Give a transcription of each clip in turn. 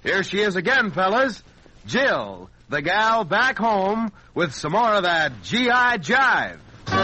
Here she is again, fellas. Jill, the gal back home with some more of that G.I. Jive.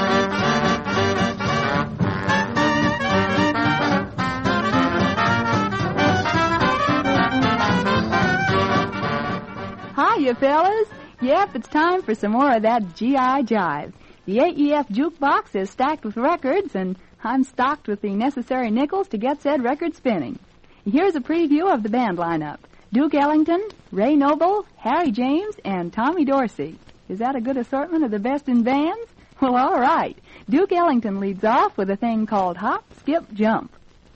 Hiya, fellas. Yep, it's time for some more of that G.I. Jive. The AEF jukebox is stacked with records, and I'm stocked with the necessary nickels to get said record spinning. Here's a preview of the band lineup. Duke Ellington, Ray Noble, Harry James, and Tommy Dorsey. Is that a good assortment of the best in bands? Well, all right. Duke Ellington leads off with a thing called Hop, Skip, Jump.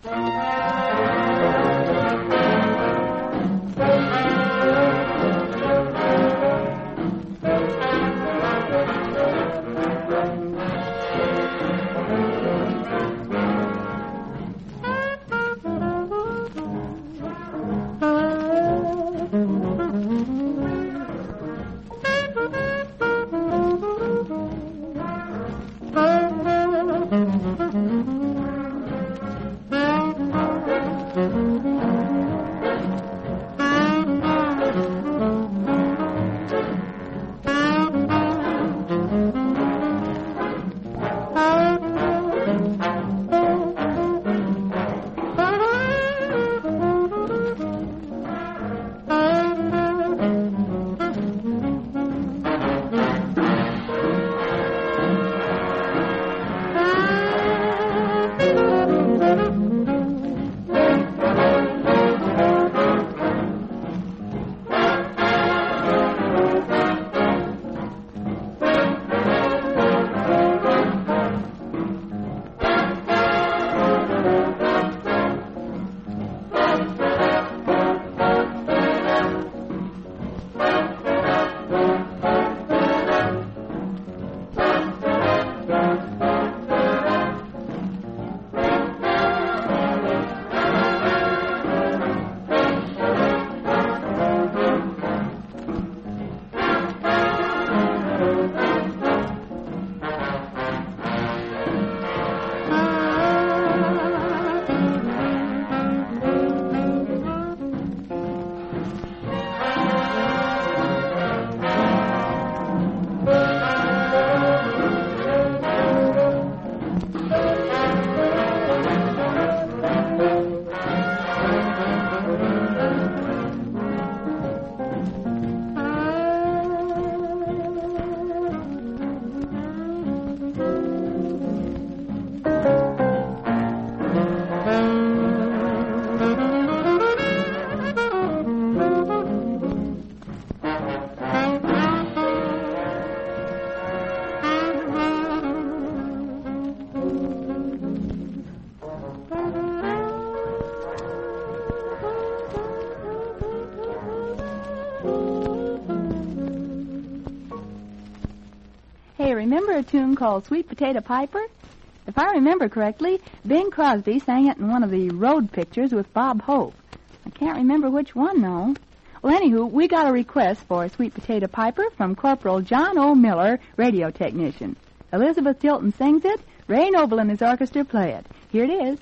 Remember a tune called Sweet Potato Piper? If I remember correctly, Bing Crosby sang it in one of the road pictures with Bob Hope. I can't remember which one, though. Well, anywho, we got a request for Sweet Potato Piper from Corporal John O. Miller, radio technician. Elizabeth Tilton sings it. Ray Noble and his orchestra play it. Here it is.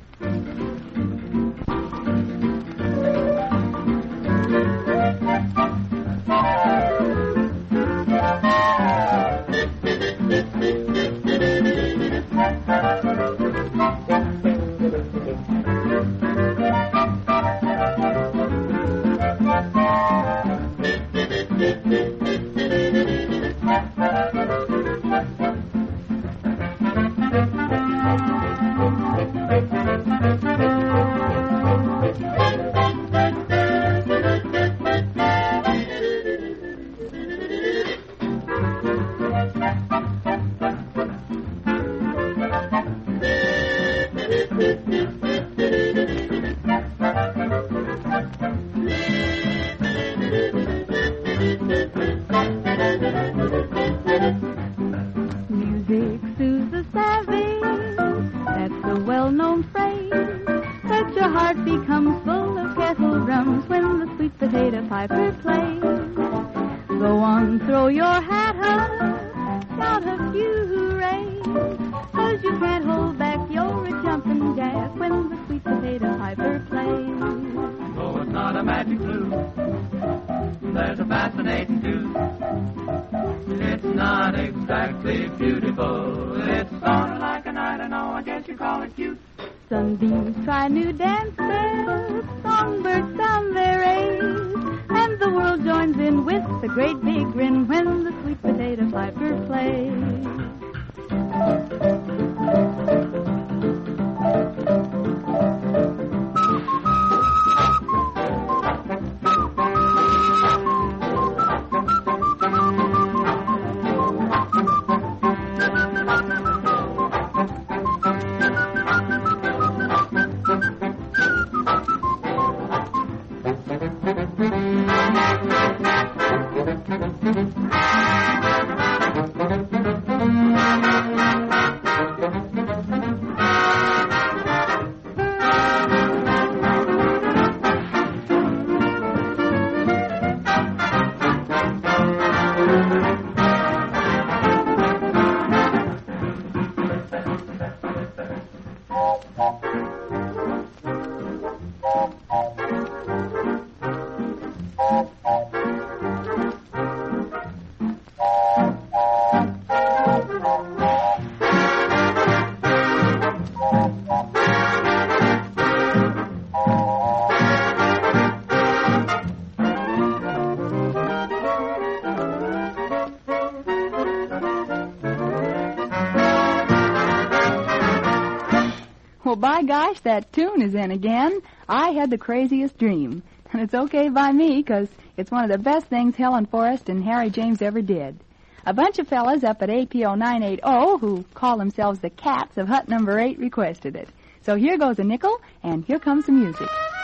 Music soothes the savage, that's a well-known phrase. But your heart becomes full of kettle drums when the sweet potato piper plays. Go on, throw your hat up, shout a few hoorays, 'cause you can't hold back your jumping jack when the sweet potato piper plays. Though at not a magic clue. There's a fascinating tune. It's not exactly beautiful. It's sort of like a night, I know, I guess you call it cute. Sunbeams try new dances, songbirds sound their aid, and the world joins in with a great big grin when the sweet potato piper plays. Well, by gosh, that tune is in again. I had the craziest dream. And it's okay by me, because it's one of the best things Helen Forrest and Harry James ever did. A bunch of fellas up at APO 980, who call themselves the Cats of Hut Number 8, requested it. So here goes a nickel, and here comes the music.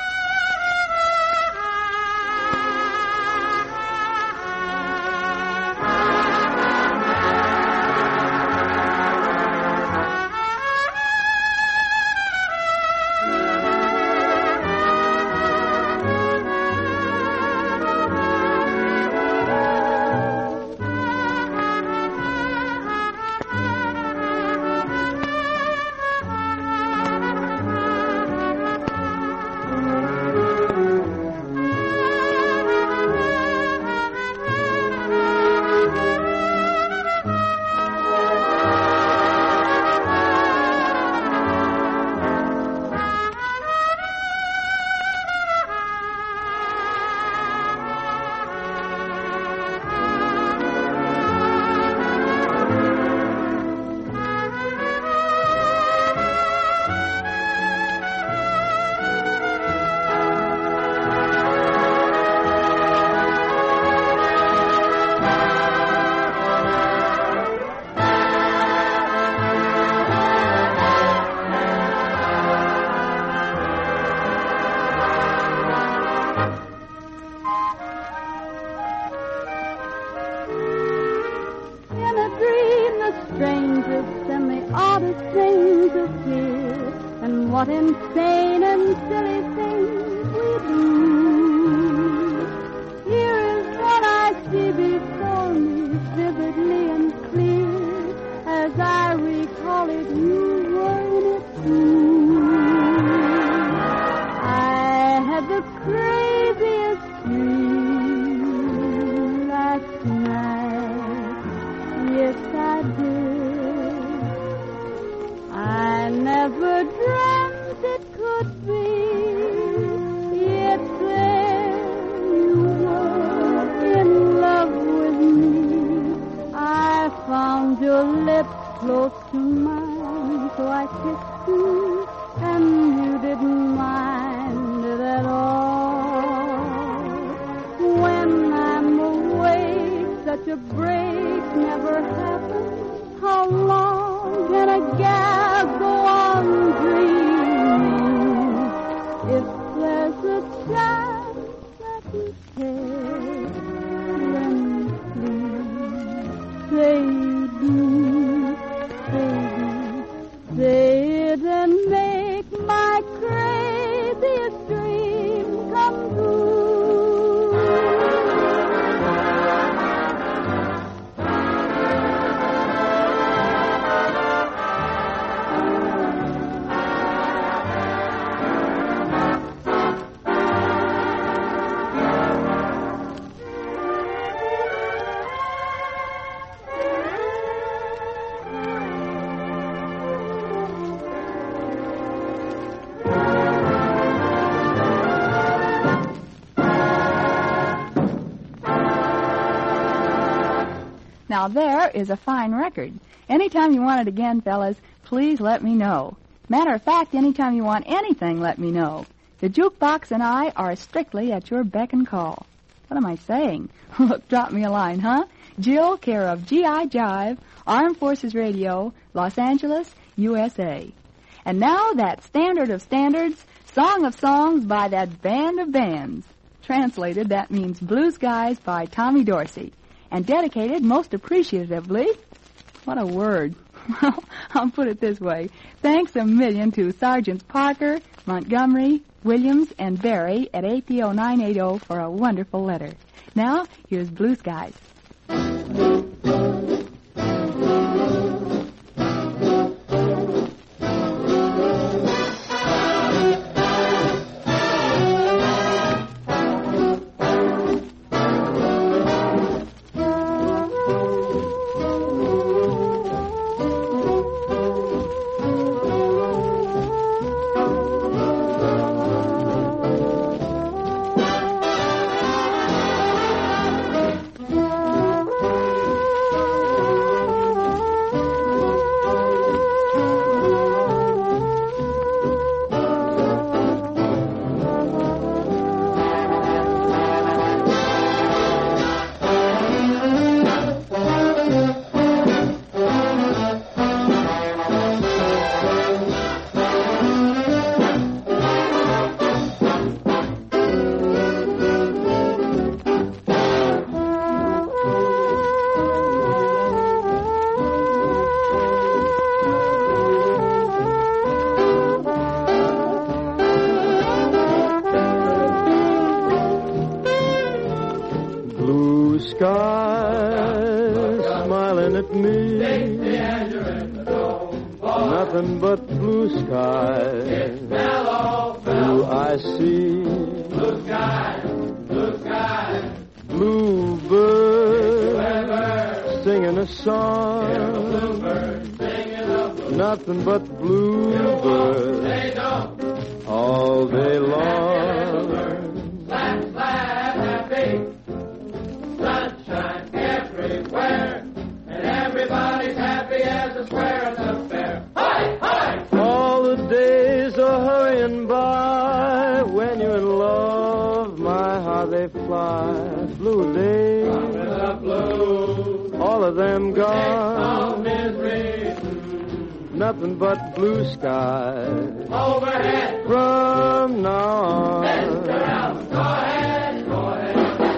Strangest and the oddest things appear, and what insane and silly things we do. Here is what I see before me, vividly and clear, as I recall it, you were in it too. I had the craziest dream last night, yes I did. I never dreamt it could be, yet there you were in love with me. I found your lips close to mine, so I kissed you, and you didn't mind it at all. When I'm awake, such a break never happens. How long can a gal go on dreaming? If there's a chance that you take, then please say you do, baby. Say it and make my craziest dream come true. Now there is a fine record. Anytime you want it again, fellas, please let me know. Matter of fact, anytime you want anything, let me know. The jukebox and I are strictly at your beck and call. What am I saying? Look, drop me a line, huh? Jill, care of G.I. Jive, Armed Forces Radio, Los Angeles, USA. And now that standard of standards, song of songs by that band of bands. Translated, that means Blue Skies by Tommy Dorsey. And dedicated most appreciatively, what a word. Well, I'll put it this way. Thanks a million to Sergeants Parker, Montgomery, Williams, and Barry at APO 980 for a wonderful letter. Now, here's Blue Skies. Nothing but blue skies. Blue I see. Blue skies, blue skies. Blue birds singing a song. Nothing but blue birds all day long. Slap, slap, happy. Sunshine everywhere. And everybody's happy as a square at the fair. Hi, hi! All the days are hurrying by. When you're in love, my, how they fly. Blue days, blue. All of them gone. Misery. Nothing but blue skies. Overhead. From now on. Mr. Allen, go ahead, go ahead.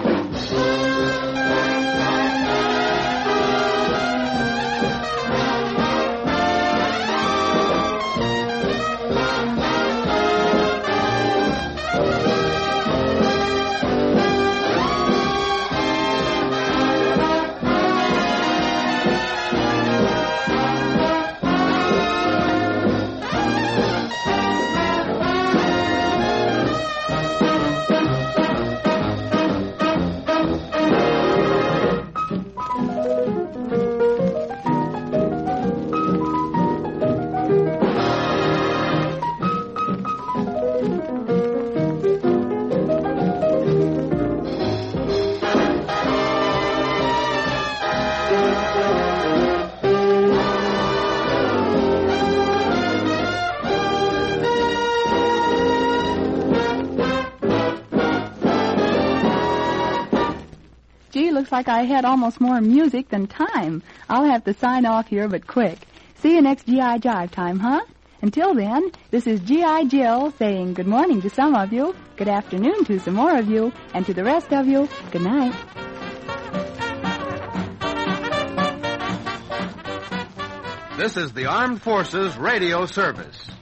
Looks like I had almost more music than time. I'll have to sign off here, but quick. See you next G.I. Jive time, huh? Until then, this is G.I. Jill saying good morning to some of you, good afternoon to some more of you, and to the rest of you, good night. This is the Armed Forces Radio Service.